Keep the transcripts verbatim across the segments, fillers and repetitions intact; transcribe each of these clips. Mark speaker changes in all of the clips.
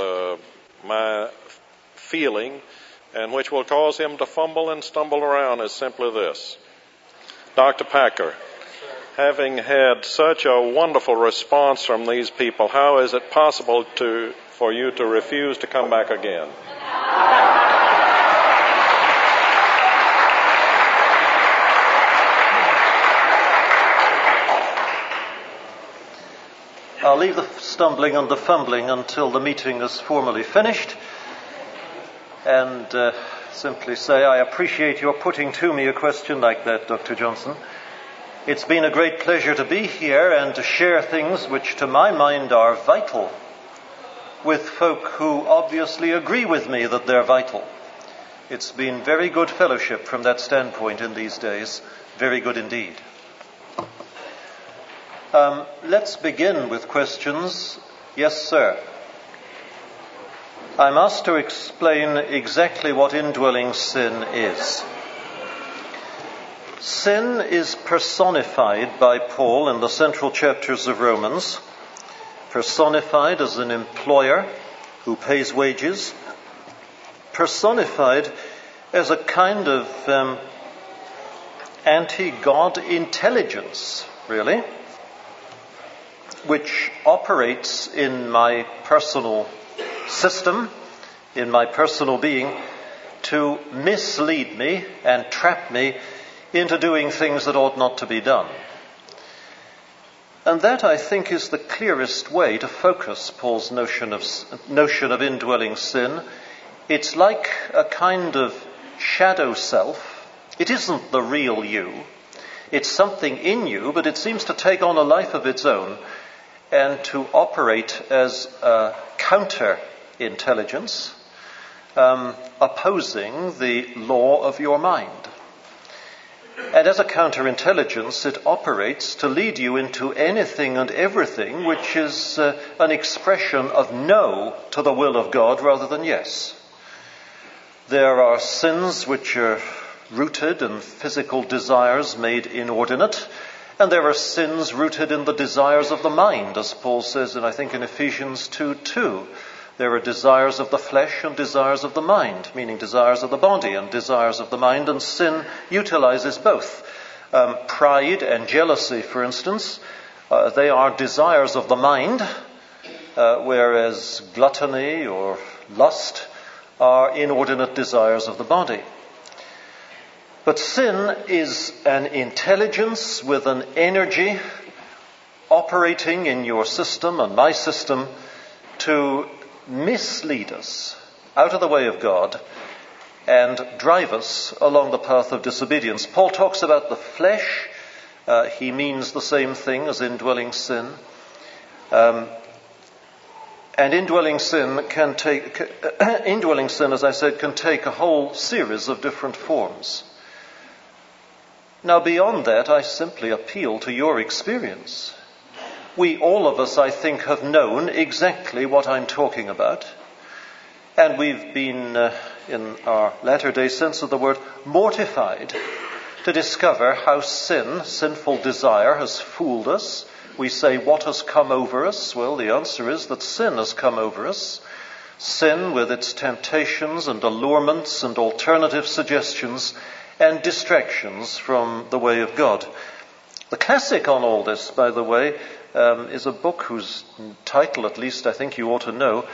Speaker 1: uh, my feeling, and which will cause him to fumble and stumble around, is simply this. Doctor Packer, having had such a wonderful response from these people, how is it possible to for you to refuse to come back again?
Speaker 2: I'll leave the stumbling and the fumbling until the meeting is formally finished, and uh, simply say I appreciate your putting to me a question like that, Doctor Johnson. It's been a great pleasure to be here and to share things which to my mind are vital with folk who obviously agree with me that they're vital. It's been very good fellowship from that standpoint in these days, very good indeed. Um, let's begin with questions. Yes, sir. I'm asked to explain exactly what indwelling sin is. Sin is personified by Paul in the central chapters of Romans, personified as an employer who pays wages, personified as a kind of um, anti-God intelligence, really, which operates in my personal system, in my personal being, to mislead me and trap me into doing things that ought not to be done. And that, I think, is the clearest way to focus Paul's notion of notion of indwelling sin. It's like a kind of shadow self. It isn't the real you. It's something in you, but it seems to take on a life of its own and to operate as a counter-intelligence, um, opposing the law of your mind. And as a counterintelligence, it operates to lead you into anything and everything which is uh, an expression of no to the will of God rather than yes. There are sins which are rooted in physical desires made inordinate, and there are sins rooted in the desires of the mind, as Paul says, and I think in Ephesians two two. There are desires of the flesh and desires of the mind, meaning desires of the body and desires of the mind, and sin utilizes both. Um, pride and jealousy, for instance, uh, they are desires of the mind, uh, whereas gluttony or lust are inordinate desires of the body. But sin is an intelligence with an energy operating in your system and my system to mislead us out of the way of God and drive us along the path of disobedience. Paul talks about the flesh. Uh, he means the same thing as indwelling sin. Um, and indwelling sin can take, indwelling sin, as I said, can take a whole series of different forms. Now, beyond that, I simply appeal to your experience. We, all of us, I think, have known exactly what I'm talking about. And we've been, uh, in our latter-day sense of the word, mortified to discover how sin, sinful desire, has fooled us. We say, what has come over us? Well, the answer is that sin has come over us. Sin with its temptations and allurements and alternative suggestions and distractions from the way of God. The classic on all this, by the way, um, is a book whose title, at least, I think you ought to know.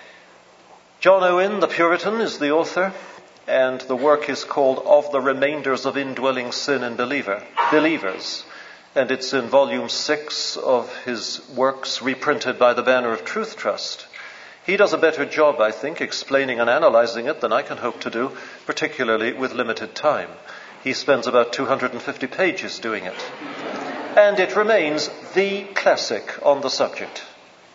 Speaker 2: John Owen, the Puritan, is the author, and the work is called Of the Remainders of Indwelling Sin in Believer, Believers. And it's in volume six of his works reprinted by the Banner of Truth Trust. He does a better job, I think, explaining and analyzing it than I can hope to do, particularly with limited time. He spends about two hundred fifty pages doing it. And it remains the classic on the subject.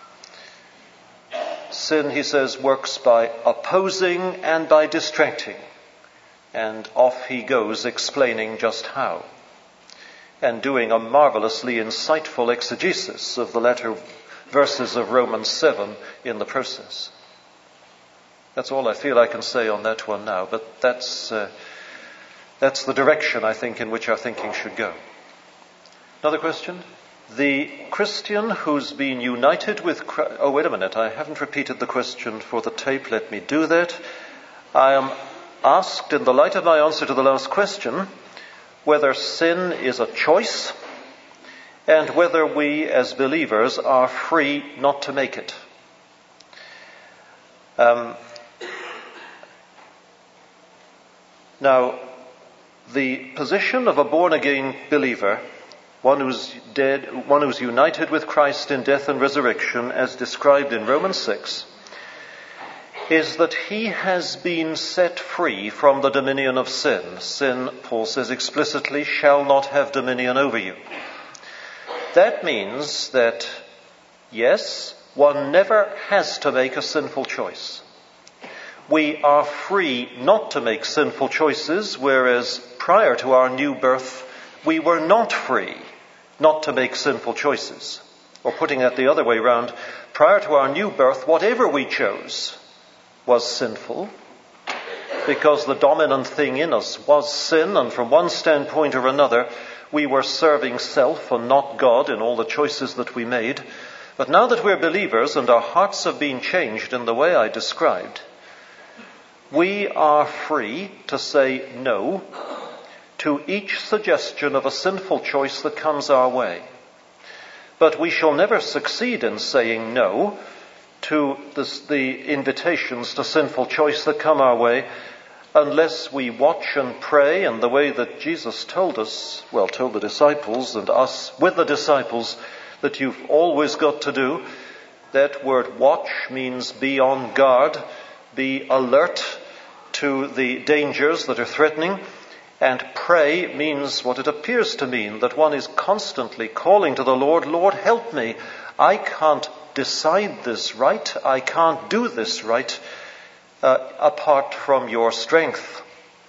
Speaker 2: Sin, he says, works by opposing and by distracting. And off he goes explaining just how. And doing a marvelously insightful exegesis of the latter verses of Romans seven in the process. That's all I feel I can say on that one now, but that's uh, that's the direction, I think, in which our thinking should go. Another question? The Christian who's been united with Christ... Oh, wait a minute, I haven't repeated the question for the tape. Let me do that. I am asked, in the light of my answer to the last question, whether sin is a choice and whether we as believers are free not to make it. Um, now, the position of a born-again believer, one who's dead, one who's united with Christ in death and resurrection, as described in Romans six, is that he has been set free from the dominion of sin. Sin, Paul says explicitly, shall not have dominion over you. That means that, yes, one never has to make a sinful choice. We are free not to make sinful choices, whereas prior to our new birth, we were not free not to make sinful choices. Or putting it the other way round, prior to our new birth, whatever we chose was sinful, because the dominant thing in us was sin, and from one standpoint or another, we were serving self and not God in all the choices that we made. But now that we're believers and our hearts have been changed in the way I described, we are free to say no to each suggestion of a sinful choice that comes our way. But we shall never succeed in saying no to this, the invitations to sinful choice that come our way unless we watch and pray in the way that Jesus told us, well, told the disciples and us with the disciples, that you've always got to do. That word watch means be on guard, be alert to the dangers that are threatening. And pray means what it appears to mean, that one is constantly calling to the Lord, Lord, help me. I can't decide this right. I can't do this right uh, apart from your strength.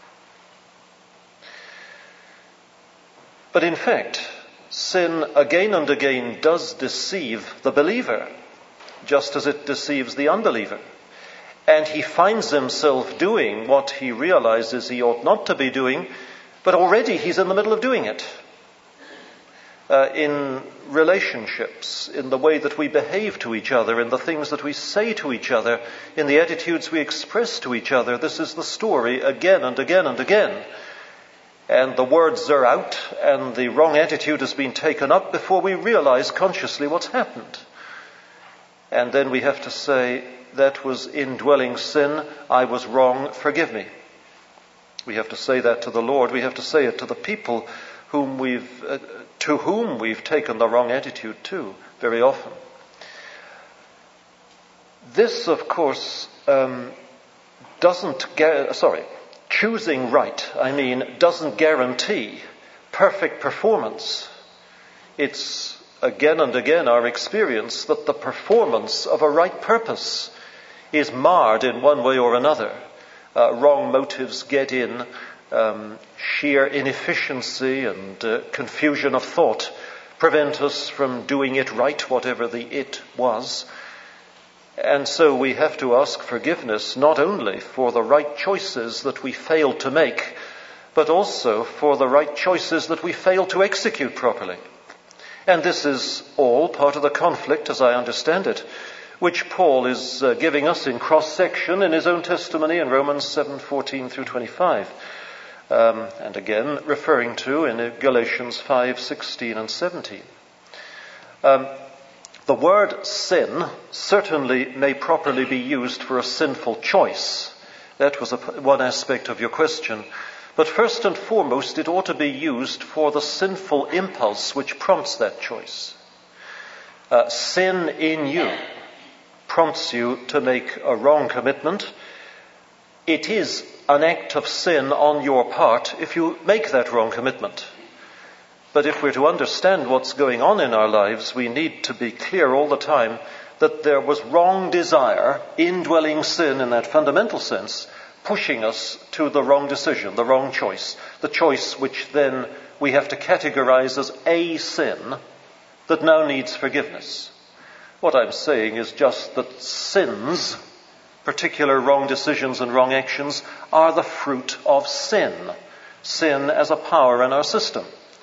Speaker 2: But in fact, sin again and again does deceive the believer, just as it deceives the unbeliever. And he finds himself doing what he realizes he ought not to be doing, but already he's in the middle of doing it. Uh, in relationships, in the way that we behave to each other, in the things that we say to each other, in the attitudes we express to each other. This is the story again and again and again. And the words are out and the wrong attitude has been taken up before we realize consciously what's happened. And then we have to say, that was indwelling sin, I was wrong, forgive me. We have to say that to the Lord. We have to say it to the people whom we've, uh, to whom we've taken the wrong attitude to, very often. This, of course, um, doesn't, gu- sorry, choosing right, I mean, doesn't guarantee perfect performance. It's again and again our experience that the performance of a right purpose is marred in one way or another. Uh, wrong motives get in, um, sheer inefficiency and uh, confusion of thought prevent us from doing it right, whatever the it was. And so we have to ask forgiveness not only for the right choices that we failed to make, but also for the right choices that we failed to execute properly. And this is all part of the conflict, as I understand it, which Paul is uh, giving us in cross-section in his own testimony in Romans seven fourteen through twenty-five. Um, and again, referring to in Galatians five sixteen and seventeen. Um, the word sin certainly may properly be used for a sinful choice. That was a, one aspect of your question. But first and foremost, it ought to be used for the sinful impulse which prompts that choice. Uh, sin in you prompts you to make a wrong commitment. It is an act of sin on your part if you make that wrong commitment. But if we're to understand what's going on in our lives, we need to be clear all the time that there was wrong desire, indwelling sin in that fundamental sense, pushing us to the wrong decision, the wrong choice, the choice which then we have to categorize as a sin that now needs forgiveness. What I'm saying is just that sins, particular wrong decisions and wrong actions, are the fruit of sin. Sin as a power in our system.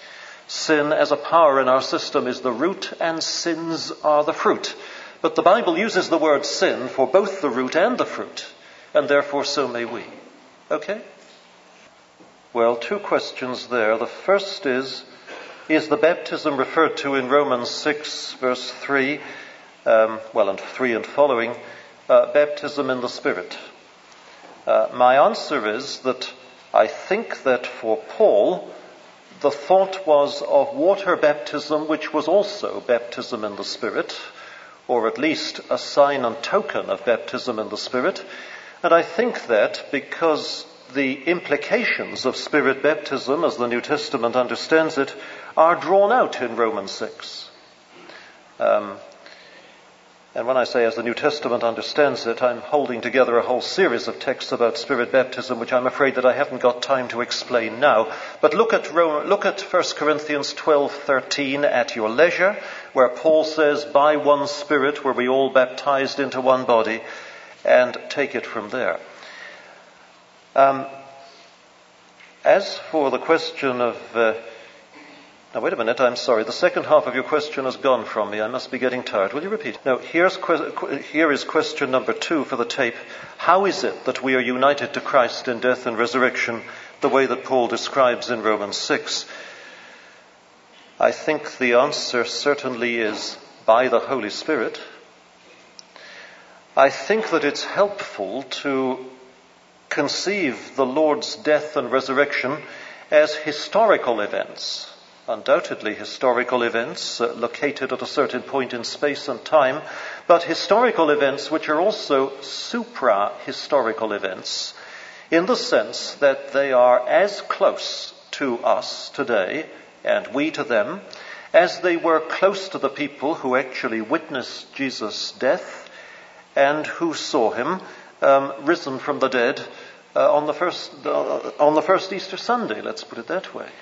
Speaker 2: Sin as a power in our system is the root and sins are the fruit. But the Bible uses the word sin for both the root and the fruit, and therefore so may we. Okay? Well, two questions there. The first is, is the baptism referred to in Romans six, verse three, um, well, and three and following, uh, baptism in the Spirit? Uh, my answer is that I think that for Paul, the thought was of water baptism, which was also baptism in the Spirit, or at least a sign and token of baptism in the Spirit. And I think that because the implications of Spirit baptism, as the New Testament understands it, are drawn out in Romans six. Um, and when I say as the New Testament understands it, I'm holding together a whole series of texts about Spirit baptism, which I'm afraid that I haven't got time to explain now. But look at Rome, look at First Corinthians twelve thirteen at your leisure, where Paul says, by one Spirit were we all baptized into one body, and take it from there. Um, as for the question of... Uh, now, wait a minute, I'm sorry. The second half of your question has gone from me. I must be getting tired. Will you repeat? Now, here's que- here is question number two for the tape. How is it that we are united to Christ in death and resurrection the way that Paul describes in Romans six? I think the answer certainly is by the Holy Spirit. I think that it's helpful to conceive the Lord's death and resurrection as historical events, undoubtedly historical events uh, located at a certain point in space and time, but historical events which are also supra-historical events in the sense that they are as close to us today, and we to them, as they were close to the people who actually witnessed Jesus' death and who saw him um, risen from the dead uh, on the first uh, on the first Easter Sunday, let's put it that way.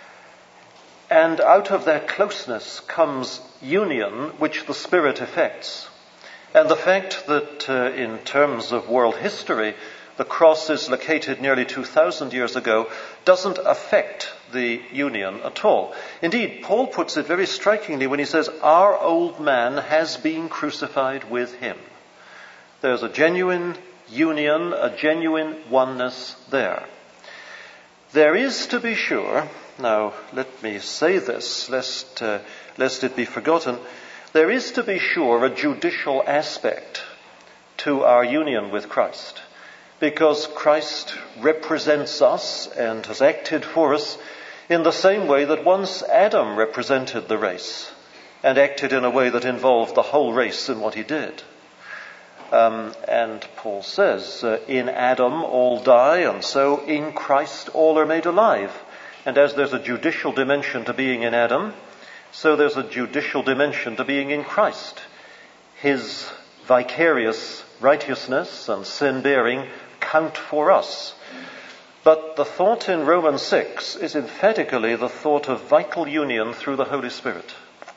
Speaker 2: And out of that closeness comes union, which the Spirit effects. And the fact that uh, in terms of world history, the cross is located nearly two thousand years ago doesn't affect the union at all. Indeed, Paul puts it very strikingly when he says, our old man has been crucified with him. There's a genuine union, a genuine oneness there. There is, to be sure, now let me say this, lest, uh, lest it be forgotten, there is, to be sure, a judicial aspect to our union with Christ, because Christ represents us and has acted for us in the same way that once Adam represented the race and acted in a way that involved the whole race in what he did. Um, and Paul says, uh, in Adam all die, and so in Christ all are made alive. And as there's a judicial dimension to being in Adam, so there's a judicial dimension to being in Christ. His vicarious righteousness and sin-bearing count for us. But the thought in Romans six is emphatically the thought of vital union through the Holy Spirit.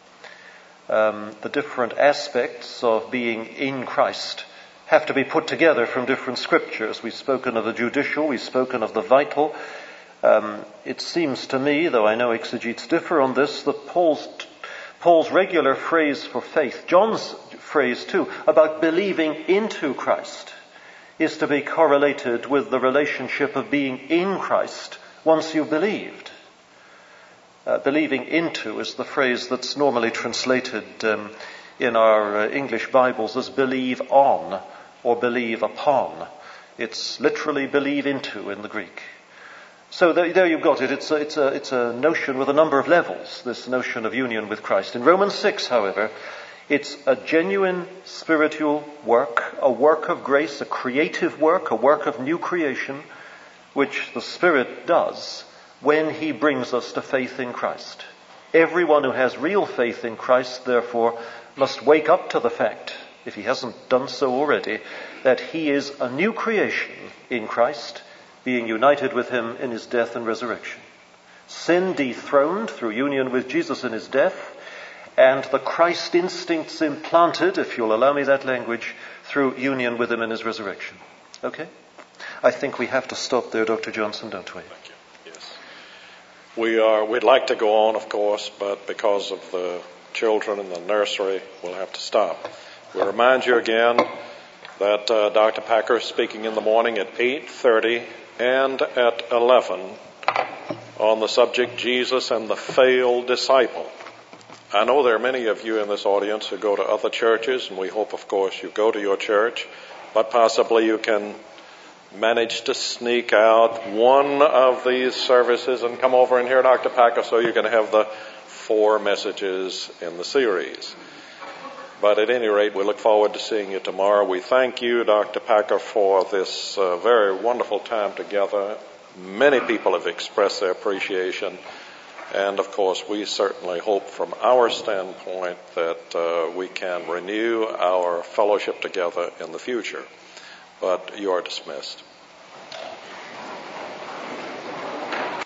Speaker 2: Um, the different aspects of being in Christ have to be put together from different scriptures. We've spoken of the judicial, we've spoken of the vital. Um, it seems to me, though I know exegetes differ on this, that Paul's, Paul's regular phrase for faith, John's phrase too, about believing into Christ, is to be correlated with the relationship of being in Christ once you've believed. Uh, believing into is the phrase that's normally translated um, in our uh, English Bibles as believe on or believe upon. It's literally believe into in the Greek. So there, there you've got it. It's a, it's, a, it's a notion with a number of levels, this notion of union with Christ. In Romans six, however, it's a genuine spiritual work, a work of grace, a creative work, a work of new creation, which the Spirit does when he brings us to faith in Christ. Everyone who has real faith in Christ, therefore, must wake up to the fact, if he hasn't done so already, that he is a new creation in Christ, being united with him in his death and resurrection. Sin dethroned through union with Jesus in his death, and the Christ instincts implanted, if you'll allow me that language, through union with him in his resurrection. Okay? I think we have to stop there, Doctor Johnson, don't we?
Speaker 1: Thank you. Yes. We are, we'd like to go on, of course, but because of the children in the nursery, we'll have to stop. We remind you again that uh, Doctor Packer is speaking in the morning at eight thirty and at eleven on the subject Jesus and the Failed Disciple. I know there are many of you in this audience who go to other churches, and we hope, of course, you go to your church, but possibly you can manage to sneak out one of these services and come over and hear Doctor Packer so you can have the four messages in the series. But at any rate, we look forward to seeing you tomorrow. We thank you, Doctor Packer, for this uh, very wonderful time together. Many people have expressed their appreciation. And, of course, we certainly hope from our standpoint that uh, we can renew our fellowship together in the future. But you are dismissed.